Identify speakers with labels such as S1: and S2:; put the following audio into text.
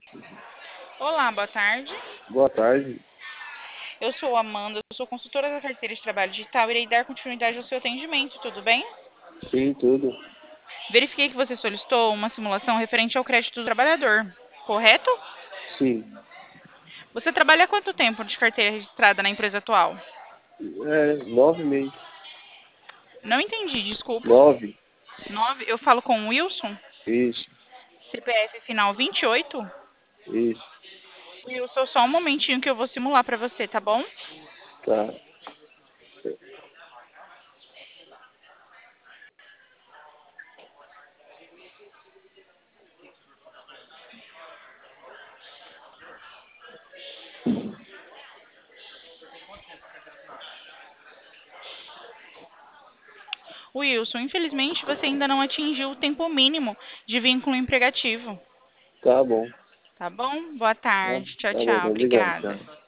S1: Olá, boa tarde.
S2: Boa tarde.
S1: Eu sou a Amanda, eu sou consultora da carteira de trabalho digital e irei dar continuidade ao seu atendimento, tudo bem?
S2: Sim, tudo.
S1: Verifiquei que você solicitou uma simulação referente ao crédito do trabalhador, correto?
S2: Sim.
S1: Você trabalha há quanto tempo de carteira registrada na empresa atual?
S2: 9 meses.
S1: Não entendi, desculpa.
S2: 9.
S1: 9, eu falo com o Wilson,
S2: Isso,
S1: CPF final 28.
S2: isso.
S1: Wilson, só um momentinho que eu vou simular para você, tá bom?
S2: Tá.
S1: Wilson, infelizmente você ainda não atingiu o tempo mínimo de vínculo emregativo.
S2: Tá bom.
S1: Tá bom? Boa
S2: Tá,
S1: tarde. Tchau,
S2: tá bom,
S1: tchau.
S2: então, obrigado.
S1: Obrigada.
S2: Tchau.